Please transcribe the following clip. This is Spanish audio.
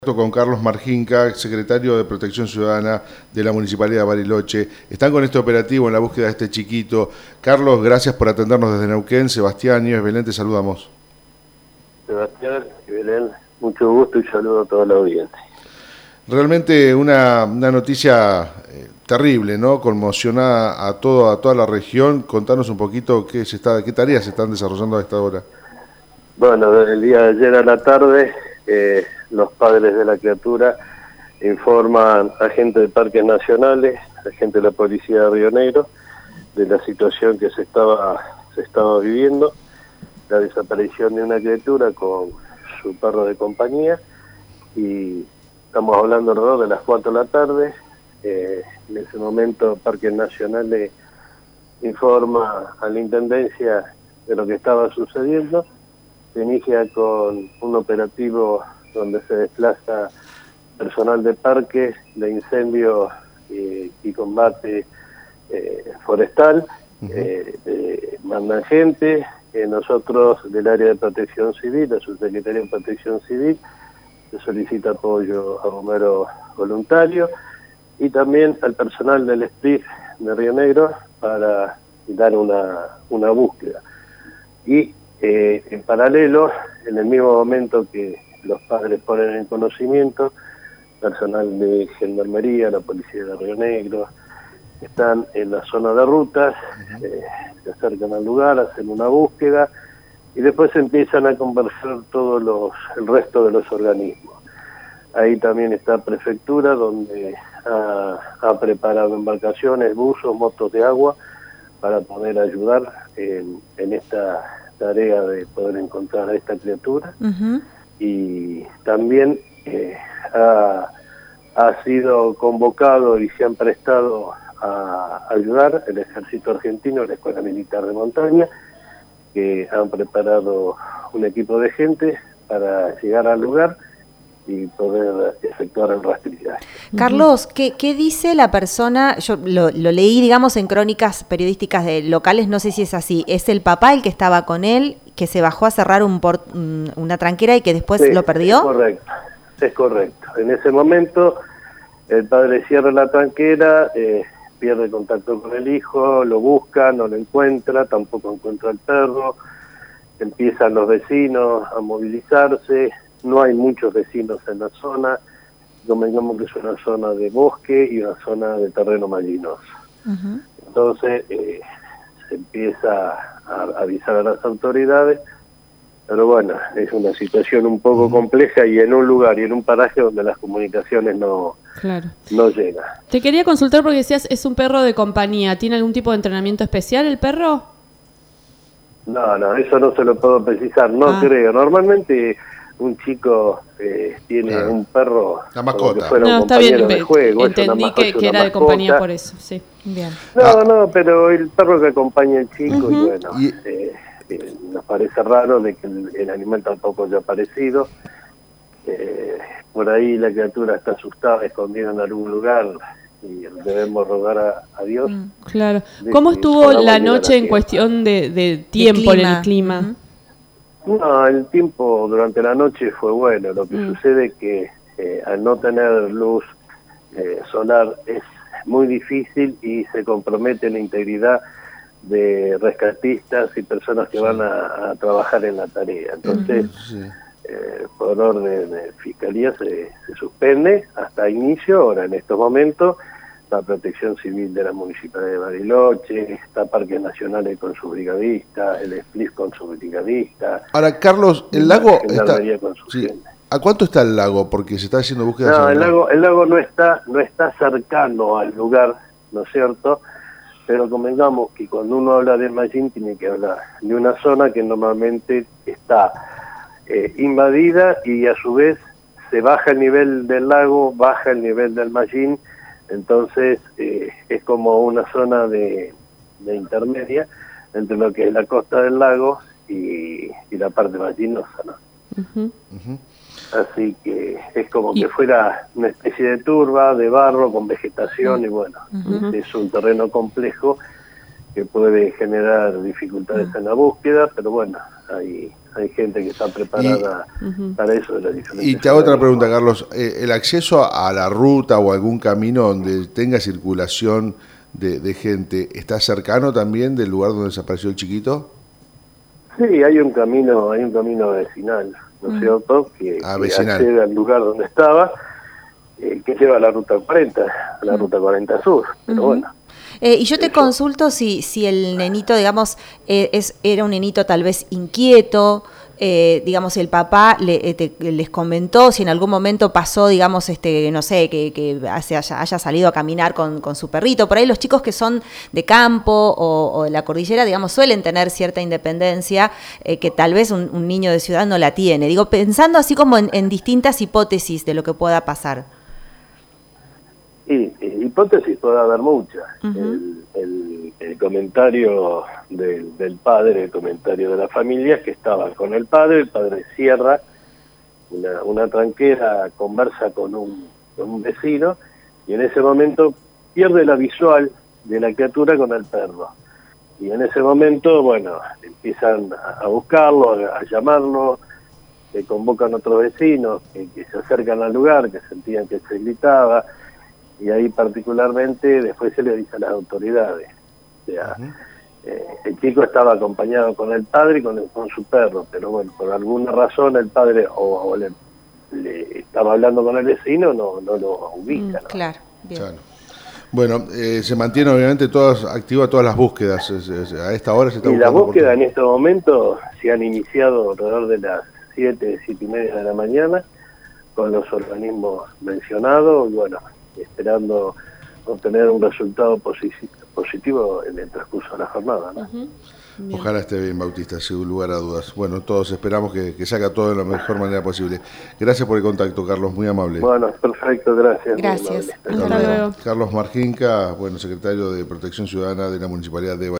Con Carlos Marjinca, secretario de Protección Ciudadana de la Municipalidad de Bariloche. Están con este operativo en la búsqueda de este chiquito. Carlos, gracias por atendernos desde Neuquén. Sebastián y Belén, te saludamos. Sebastián y Belén, mucho gusto y saludo a toda la audiencia. Realmente una noticia terrible, ¿no? Conmociona a toda la región. Contanos un poquito qué tareas se están desarrollando a esta hora. Bueno, desde el día de ayer a la tarde, los padres de la criatura informan a agentes de parques nacionales, agentes de la policía de Río Negro, de la situación que se estaba viviendo, la desaparición de una criatura con su perro de compañía, y estamos hablando alrededor de las 4 de la tarde. En ese momento Parques Nacionales informa a la Intendencia de lo que estaba sucediendo. Se inicia con un operativo donde se desplaza personal de parques, de incendio y combate forestal, mandan gente, nosotros del área de protección civil, la subsecretaría de protección civil, se solicita apoyo a bomberos voluntarios y también al personal del SPRIF de Río Negro para dar una búsqueda. Y en paralelo, en el mismo momento que los padres ponen en conocimiento, personal de Gendarmería, la Policía de Río Negro, están en la zona de rutas, se acercan al lugar, hacen una búsqueda y después empiezan a conversar el resto de los organismos. Ahí también está Prefectura, donde ha preparado embarcaciones, buzos, motos de agua para poder ayudar en esta tarea de poder encontrar a esta criatura. Y también ha sido convocado y se han prestado a ayudar el Ejército Argentino, la Escuela Militar de Montaña, que han preparado un equipo de gente para llegar al lugar y poder efectuar el rastrillaje. Carlos, ¿qué dice la persona? Yo lo leí, digamos, en crónicas periodísticas locales, no sé si es así. ¿Es el papá el que estaba con él, que se bajó a cerrar una tranquera y que después lo perdió? Es correcto. En ese momento el padre cierra la tranquera, pierde contacto con el hijo, lo busca, no lo encuentra, tampoco encuentra el perro, empiezan los vecinos a movilizarse. No hay muchos vecinos en la zona, digamos que es una zona de bosque y una zona de terreno mallinoso. Entonces se empieza a avisar a las autoridades, pero bueno, es una situación un poco compleja y en un lugar y en un paraje donde las comunicaciones no llegan. Te quería consultar porque decías, es un perro de compañía, ¿tiene algún tipo de entrenamiento especial el perro? No, eso no se lo puedo precisar, no creo. Normalmente un chico tiene un perro como que fuera un compañero de juego. Entendí que era de compañía por eso, sí. Bien. No, pero el perro que acompaña al chico y bueno, nos parece raro de que el animal tampoco haya aparecido. Por ahí la criatura está asustada, escondida en algún lugar y debemos rogar a Dios. Claro. ¿Cómo estuvo la noche en cuestión de tiempo en el clima? No, el tiempo durante la noche fue bueno. Lo que sucede es que al no tener luz solar es muy difícil y se compromete la integridad de rescatistas y personas que van a trabajar en la tarea. Entonces, por orden de Fiscalía se suspende hasta inicio. Ahora, en estos momentos, la Protección Civil de la Municipalidad de Bariloche, está Parques Nacionales con su brigadista, el SPLIF con su brigadista. Ahora, Carlos, el lago está... Con su gente. ¿A cuánto está el lago? Porque se está haciendo búsqueda. No, el lago no está cercano al lugar, ¿no es cierto? Pero convengamos que cuando uno habla de Mallín tiene que hablar de una zona que normalmente está invadida y a su vez se baja el nivel del lago, baja el nivel del Mallín. Entonces es como una zona de intermedia entre lo que es la costa del lago y la parte mallinosa, ¿no? Así que es como que fuera una especie de turba, de barro, con vegetación y bueno, es un terreno complejo que puede generar dificultades en la búsqueda, pero bueno, hay gente que está preparada para eso de las diferentes. Y te hago otra pregunta, Carlos. ¿El acceso a la ruta o algún camino donde tenga circulación de gente está cercano también del lugar donde desapareció el chiquito? Sí, hay un camino vecinal, ¿no es cierto? Que accede al lugar donde estaba, que lleva a la ruta 40, a la ruta 40 Sur, pero bueno. Y yo te consulto si el nenito, digamos, era un nenito tal vez inquieto, digamos, el papá les comentó si en algún momento pasó, digamos, no sé, que haya salido a caminar con su perrito. Por ahí los chicos que son de campo o de la cordillera, digamos, suelen tener cierta independencia que tal vez un niño de ciudad no la tiene. Digo, pensando así como en distintas hipótesis de lo que pueda pasar. Sí, hipótesis puede haber muchas. El comentario del padre, el comentario de la familia es que estaba con el padre cierra una tranquera, conversa con un vecino, y en ese momento pierde la visual de la criatura con el perro. Y en ese momento, bueno, empiezan a buscarlo, a llamarlo, que convocan otros vecinos, que se acercan al lugar, que sentían que se gritaba, y ahí particularmente después se le dice a las autoridades. O sea, el chico estaba acompañado con el padre y con su perro, pero bueno, por alguna razón el padre o le estaba hablando con el vecino, no lo ubica. ¿no? Claro, bien. Claro. Bueno, se mantienen obviamente activas todas las búsquedas, a esta hora se está buscando. Y la búsqueda en este momento se han iniciado alrededor de las 7:30 de la mañana, con los organismos mencionados, y bueno, esperando obtener un resultado positivo en el transcurso de la jornada, ¿no? Ojalá esté bien, Bautista, sin lugar a dudas. Bueno, todos esperamos que salga todo de la mejor manera posible. Gracias por el contacto, Carlos, muy amable. Bueno, perfecto, gracias. Gracias. Hasta luego. Carlos Marjinca, bueno, secretario de Protección Ciudadana de la Municipalidad de